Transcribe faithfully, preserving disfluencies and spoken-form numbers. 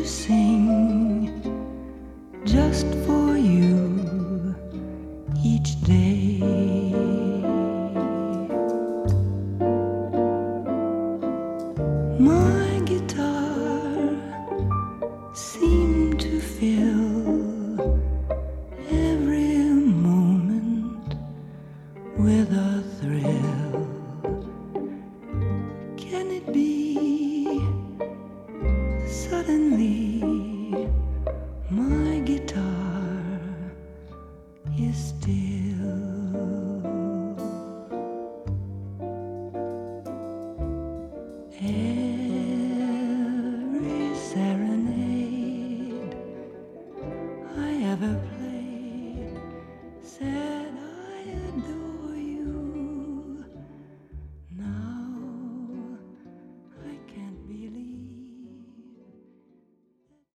to sing just for you each day. My guitar seemed to fill every moment with a thrill. Can it be suddenly my